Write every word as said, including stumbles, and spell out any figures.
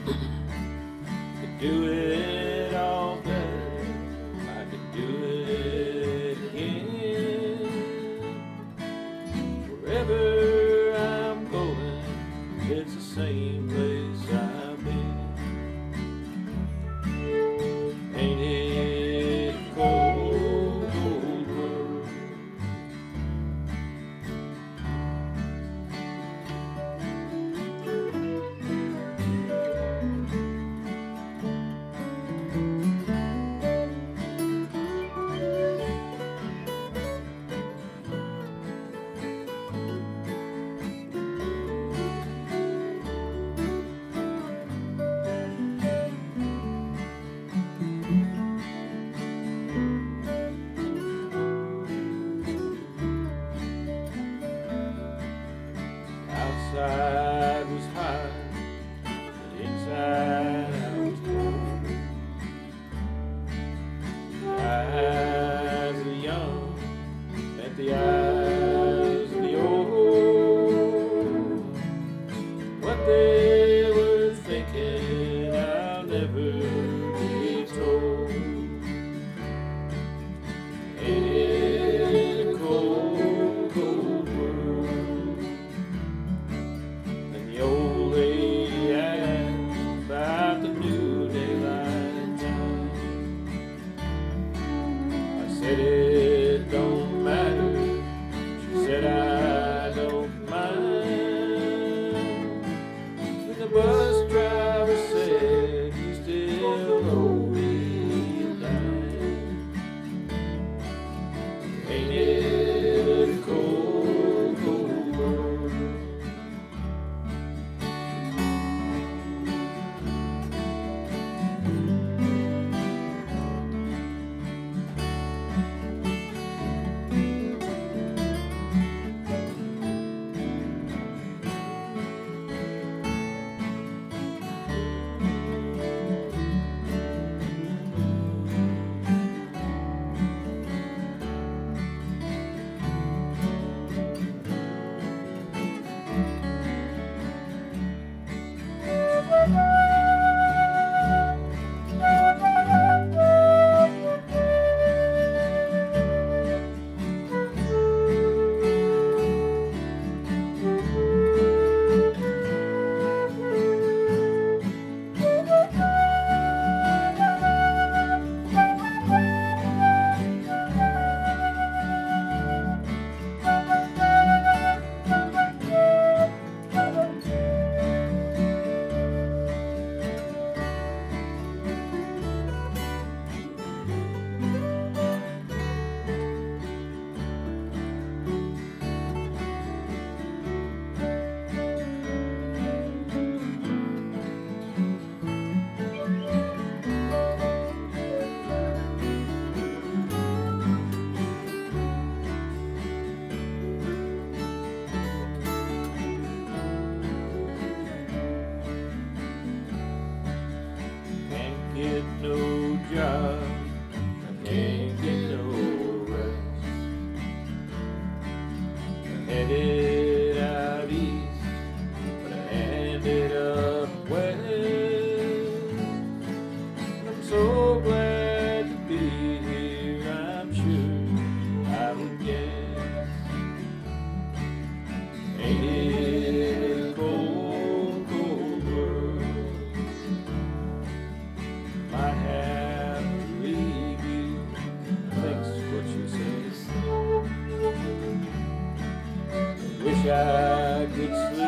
Could do it all better. I could do it again. Wherever I'm going, it's the same place I've been. Ain't it a cold, cold world? Outside was hot, but inside I was cold. The eyes of the young met the eyes of the old. What they were thinking, I'll never be told. Ain't it a cold, cold world? And the old lady asked about the new daylight time. I said it don't matter. She said I don't mind. And the bus driver said he still owe me a dime. Ain't it a cold, cold world? Get no job, I can't get no rest. I headed out east, but I ended up west. I'm so glad to be here, I'm sure I would guess. Ain't it a cold, cold world? Might have to leave you, thinks what she says. Wish I could sleep